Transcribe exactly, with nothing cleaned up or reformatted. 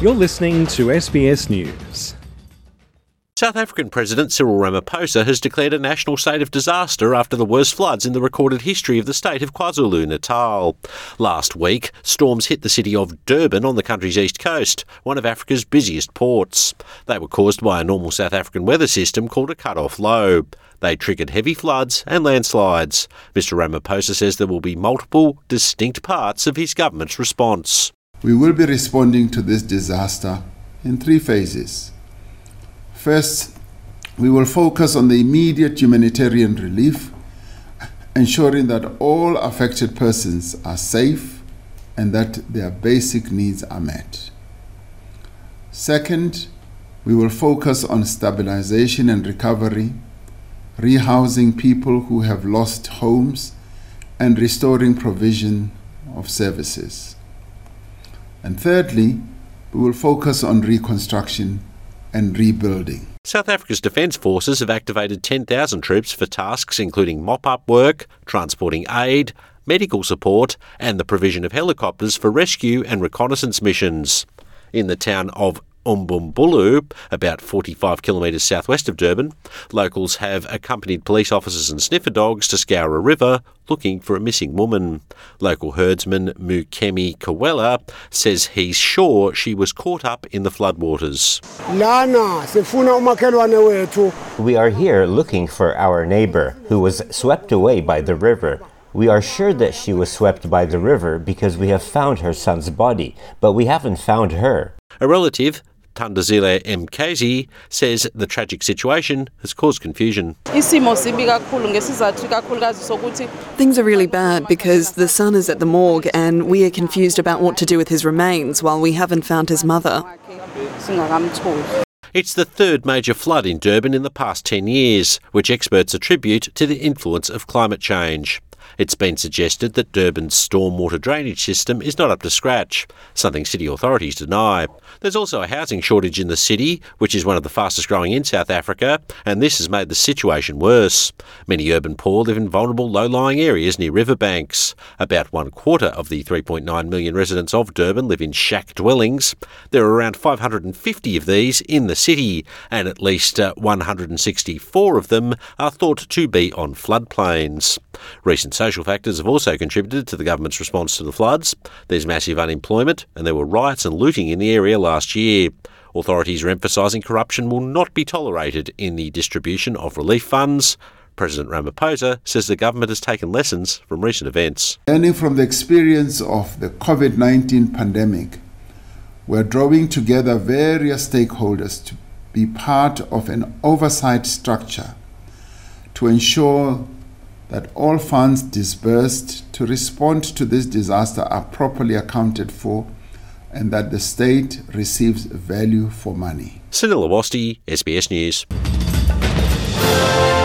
You're listening to S B S News. South African President Cyril Ramaphosa has declared a national state of disaster after the worst floods in the recorded history of the state of KwaZulu-Natal. Last week, storms hit the city of Durban on the country's east coast, one of Africa's busiest ports. They were caused by a normal South African weather system called a cut-off low. They triggered heavy floods and landslides. Mister Ramaphosa says there will be multiple, distinct parts of his government's response. We will be responding to this disaster in three phases. First, we will focus on the immediate humanitarian relief, ensuring that all affected persons are safe and that their basic needs are met. Second, we will focus on stabilization and recovery, rehousing people who have lost homes, and restoring provision of services. And thirdly, we will focus on reconstruction and rebuilding. South Africa's Defence Forces have activated ten thousand troops for tasks including mop-up work, transporting aid, medical support and the provision of helicopters for rescue and reconnaissance missions. In the town of Umbumbulu, about forty-five kilometres southwest of Durban, locals have accompanied police officers and sniffer dogs to scour a river looking for a missing woman. Local herdsman Mukemi Kawela says he's sure she was caught up in the floodwaters. We are here looking for our neighbour who was swept away by the river. We are sure that she was swept by the river because we have found her son's body, but we haven't found her. A relative, Tandazile Mkazi, says the tragic situation has caused confusion. Things are really bad because the son is at the morgue and we are confused about what to do with his remains while we haven't found his mother. It's the third major flood in Durban in the past ten years, which experts attribute to the influence of climate change. It's been suggested that Durban's stormwater drainage system is not up to scratch, something city authorities deny. There's also a housing shortage in the city, which is one of the fastest growing in South Africa, and this has made the situation worse. Many urban poor live in vulnerable low-lying areas near riverbanks. About one quarter of the three point nine million residents of Durban live in shack dwellings. There are around five hundred fifty of these in the city, and at least uh, one hundred sixty-four of them are thought to be on floodplains. Recent social factors have also contributed to the government's response to the floods. There's massive unemployment and there were riots and looting in the area last year. Authorities are emphasising corruption will not be tolerated in the distribution of relief funds. President Ramaphosa says the government has taken lessons from recent events. Learning from the experience of the COVID nineteen pandemic, we're drawing together various stakeholders to be part of an oversight structure to ensure that all funds disbursed to respond to this disaster are properly accounted for and that the state receives value for money. Sunil Awasthi, S B S News.